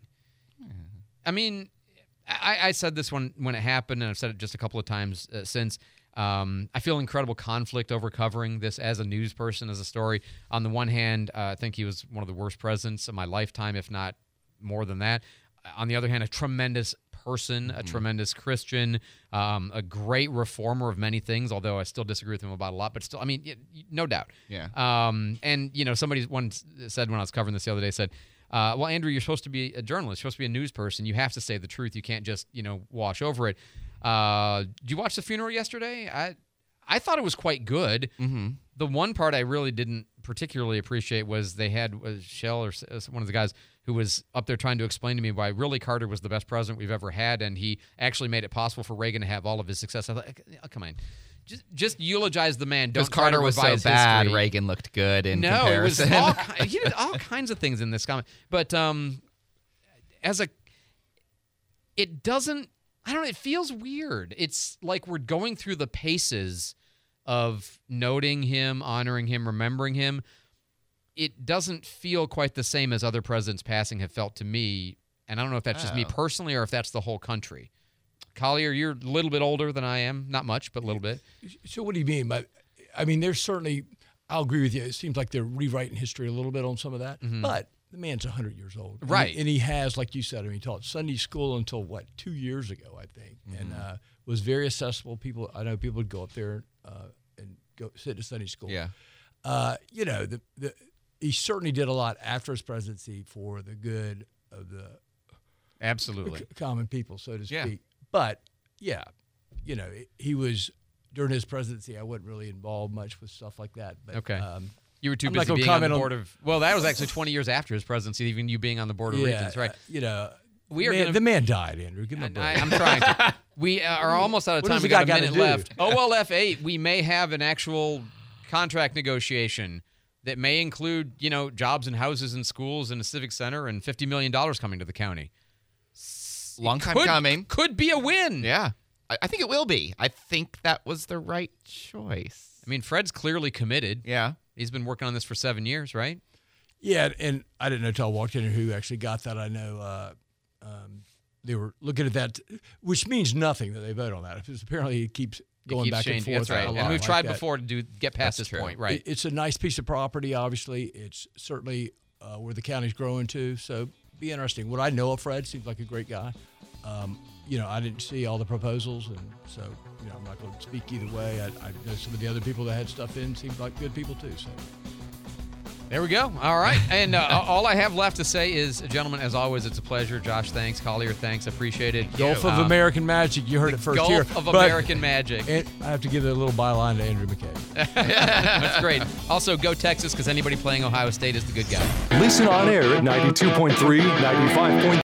I mean, I, I said this when, when it happened, and I've said it just a couple of times uh, since. Um, I feel incredible conflict over covering this as a news person, as a story. On the one hand, uh, I think he was one of the worst presidents of my lifetime, if not more than that. On the other hand, a tremendous person, a tremendous Christian, um, a great reformer of many things, although I still disagree with him about a lot, but still, I mean, y- y- no doubt. Yeah. Um, and, you know, somebody once said when I was covering this the other day, said, uh, well, Andrew, you're supposed to be a journalist. You're supposed to be a news person. You have to say the truth. You can't just, you know, wash over it. Uh, did you watch the funeral yesterday? I I thought it was quite good. Mm-hmm. The one part I really didn't particularly appreciate was they had was Shell or s- one of the guys who was up there trying to explain to me why really Carter was the best president we've ever had, and he actually made it possible for Reagan to have all of his success. I thought, oh, come on, just just eulogize the man. Don't Because try to Carter was so revise bad, history. Reagan looked good in no, comparison. it was all ki- he did all kinds of things in this comment, but um, as a it doesn't. I don't know. It feels weird. It's like we're going through the paces of noting him, honoring him, remembering him. It doesn't feel quite the same as other presidents passing have felt to me. And I don't know if that's just me Oh. personally or if that's the whole country. Collier, you're a little bit older than I am. Not much, but a little bit. So what do you mean? By, I mean, there's certainly, I'll agree with you. It seems like they're rewriting history a little bit on some of that. Mhm. But the man's one hundred years old. And- Right. And he has, like you said, I mean, he taught Sunday school until, what, two years ago, I think. And uh, was very accessible. People, I know people would go up there uh, and go sit in Sunday school. Yeah. Uh, you know, the, the he certainly did a lot after his presidency for the good of the Absolutely. c- common people, so to Yeah. speak. But yeah, you know, he was during his presidency. I wasn't really involved much with stuff like that. But, Okay. um, You were too I'm not busy gonna being on the comment board of. Well, that was actually twenty years after his presidency, even you being on the board of yeah, regents, right? uh, you know, We are man, gonna- the man died, Andrew. Give him a break. I, I'm trying to. We uh, are almost out of What time. has We the guy got a gotta minute do? left. O L F eight, we may have an actual contract negotiation that may include, you know, jobs and houses and schools and a civic center and fifty million dollars coming to the county. Long time could, coming. Could be a win. Yeah. I, I think it will be. I think that was the right choice. I mean, Fred's clearly committed. Yeah. He's been working on this for seven years, right? Yeah, and I didn't know until I walked in who actually got that. I know uh, um, they were looking at that, which means nothing that they vote on that. Because apparently it keeps It going keeps back changing. and forth. That's right. a And lot we've like tried that. before to do get past That's this true. point, right? It- It's a nice piece of property, obviously. It's certainly uh, where the county's growing to, so be interesting. What I know of Fred, seems like a great guy. Um, you know, I didn't see all the proposals, and so, you know, I'm not going to speak either way. I, I know some of the other people that had stuff in seemed like good people, too, so. There we go. All right. And uh, all I have left to say is, gentlemen, as always, it's a pleasure. Josh, thanks. Collier, thanks. Appreciate it. Gulf of Uh, American Magic. You heard it first Gulf here. of But- American Magic. And I have to give a little byline to Andrew McKay. That's great. Also, go Texas, because anybody playing Ohio State is the good guy. Listen on air at ninety-two point three, ninety-five point three.